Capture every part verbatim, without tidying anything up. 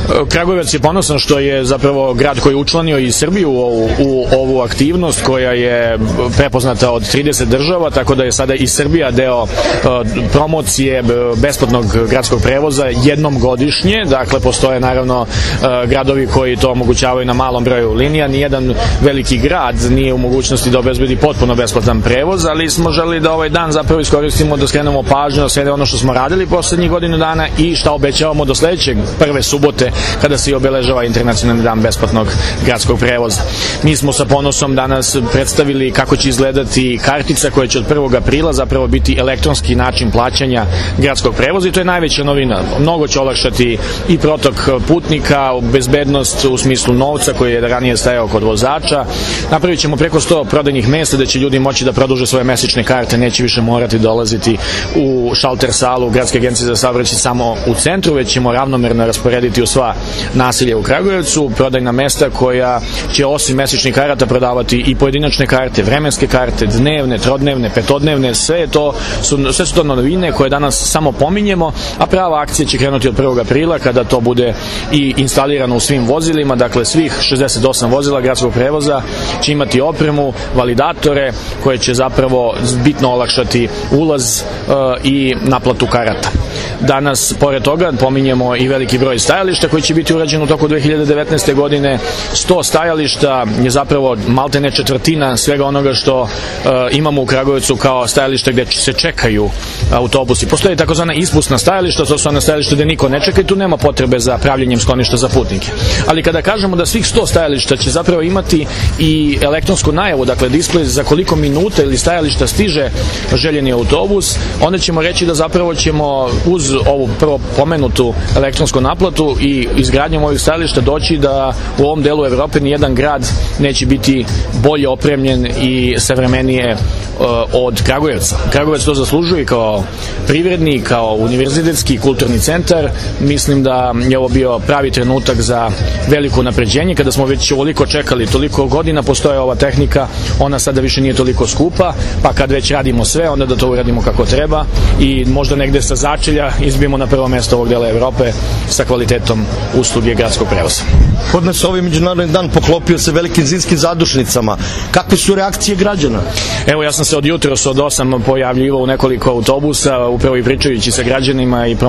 Kragujevac je ponosan što je zapravo grad koji je učlanio i Srbiju u, u ovu aktivnost koja je prepoznata od trideset država, tako da je sada i Srbija deo uh, promocije besplatnog gradskog prevoza jednom godišnje. Dakle, postoje naravno uh, gradovi koji to omogućavaju na malom broju linija. Nijedan veliki grad nije u mogućnosti da obezbedi potpuno besplatan prevoz, ali smo želeli da ovaj dan zapravo iskoristimo da skrenemo pažnju na sve ono što smo radili poslednjih godinu dana i šta obećavamo do sledećeg prve subote kada se i obeležava Internacionalni dan besplatnog gradskog prevoza. Mi smo sa ponosom danas predstavili kako će izgledati kartica koja će od prvog aprila zapravo biti elektronski način plaćanja gradskog prevoza i to je najveća novina. Mnogo će olakšati i protok putnika, bezbednost u smislu novca koji je ranije stajao kod vozača. Napravit ćemo preko sto prodajnih mesta da će ljudi moći da produže svoje mesečne karte, neće više morati dolaziti u šalter salu Gradske agencije za saobraćaj samo u centru, već ćemo ravnomerno rasporediti u sva naselja u Kragujevcu, prodajna mesta koja će osim mesečnih karata prodavati i pojedinačne karte, vremenske karte, dnevne, trodnevne, petodnevne, sve to su, sve su to novine koje danas samo pominjemo, a prava akcija će krenuti od prvog aprila kada to bude i instalirano u svim vozilima, dakle svih šezdeset osam vozila gradskog prevoza će imati opremu, validatore koje će zapravo bitno olakšati ulaz uh, i naplatu karata. Danas, pored toga, pominjemo i veliki broj stajališta koji će biti urađen u toku dve hiljade devetnaeste. godine. sto stajališta je zapravo maltene četvrtina svega onoga što uh, imamo u Kragujevcu kao stajalište gde se čekaju autobusi. Postoje takozvana ispusna stajališta, to su ona stajališta gde niko ne čeka i tu nema potrebe za pravljenjem skloništa za putnike. Ali kada kažemo da svih sto stajališta će zapravo imati i elektronsku najavu, dakle displej za koliko minuta ili stajališta stiže željeni autobus, onda ćemo reći da zapravo ćemo uz ovu prvo pomenutu elektronsku naplatu i izgradnjom ovih stajališta doći da u ovom delu Evrope nijedan grad neće biti bolje opremljen i savremenije uh, od Kragujevca. Kragujevac to zaslužuje kao privredni, kao univerzitetski kulturni centar. Mislim da je ovo bio pravi trenutak za veliko napređenje. Kada smo već ovoliko čekali, toliko godina postoje ova tehnika, ona sada više nije toliko skupa, pa kad već radimo sve, onda da to uradimo kako treba i možda negde sa začelja izbijemo na prvo mesto ovog dela Evrope sa kvalitetom usluge gradskog prevoza. Kod nas ovaj međunarodni dan poklopio se velikim zimskim zadušnicama. Kakve su reakcije građana? Evo, ja sam se od jutros od osam pojavljivao u nekoliko autobusa, upravo i pričajući sa građanima i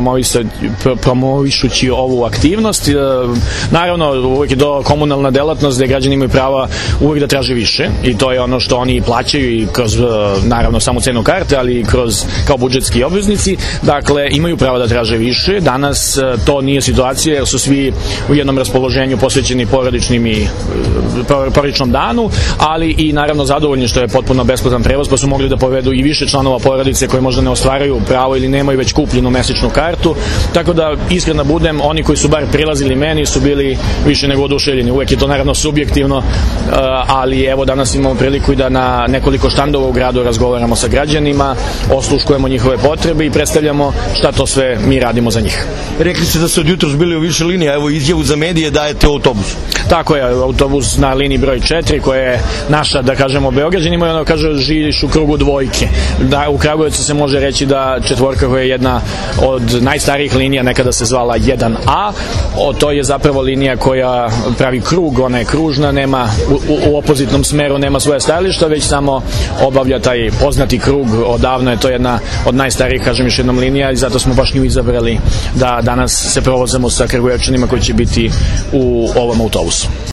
promovišući ovu aktivnost. Naravno, uvijek je to komunalna delatnost gde građani imaju prava uvijek da traže više i to je ono što oni plaćaju i kroz, naravno, samu cenu karte, ali i kroz kao budžetski obveznici. Dakle, imaju pravo da traže više. Danas to nije situacija jer su svi u jednom raspoloženju posvećeni porodičnim i porodičnom danu, ali i naravno zadovoljni što je potpuno besplatan prevoz, pa su mogli da povedu i više članova porodice koji možda ne ostvaraju pravo ili nemaju već kupljenu mesečnu kartu. Tako da, iskreno budem, oni koji su bar prilazili meni su bili više nego oduševljeni. Uvek je to naravno subjektivno, ali evo danas imamo priliku i da na nekoliko štandova u gradu razgovaramo sa građanima, osluškujemo njihove potrebe i predstavljamo šta to sve mi radimo za njih. Rekli ste da ste od jutros bili u više linija, evo izjavu za medije dajete u autobusu. Tako je, autobus na liniji broj četiri koja je naša, da kažemo, Beograđanima i ono kaže živiš u krugu dvojke. Da, u Kragujevcu se može reći da četvorka koja je jedna od najstarijih linija, nekada se zvala jedan A, o, to je zapravo linija koja pravi krug, ona je kružna, nema u, u, u opozitnom smeru nema svoje stajališta, već samo obavlja taj poznati krug, odavno je to jedna od najstarijih, kažem još jednom, linija i zato smo baš nju izabrali da danas se provozamo sa Kragujevčanima koji će biti u ovom autobusu.